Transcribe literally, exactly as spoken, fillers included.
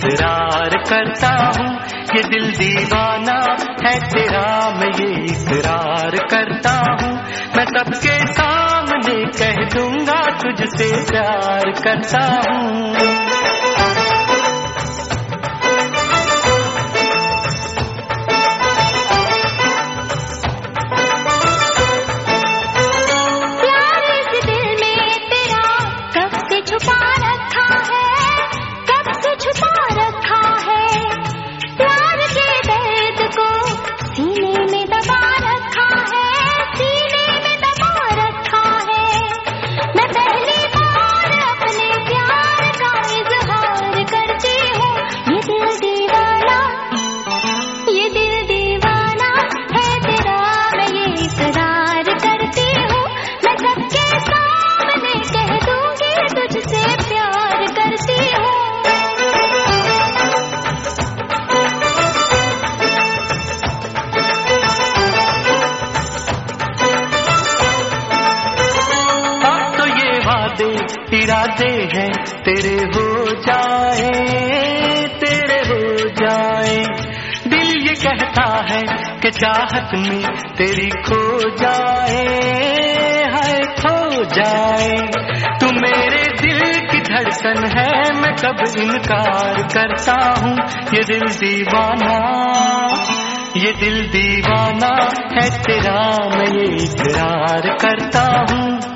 इकरार करता हूँ, ये दिल दीवाना है तेरा, मैं ये इकरार करता हूँ। मैं सबके सामने कह दूंगा तुझसे प्यार करता हूँ। इरादे हैं तेरे हो जाए, तेरे हो जाए। दिल ये कहता है कि चाहत में तेरी खो जाए, हाय खो जाए। तू मेरे दिल की धड़कन है, मैं कब इनकार करता हूँ। ये दिल दीवाना, ये दिल दीवाना है तेरा, मैं ये इकरार करता हूँ।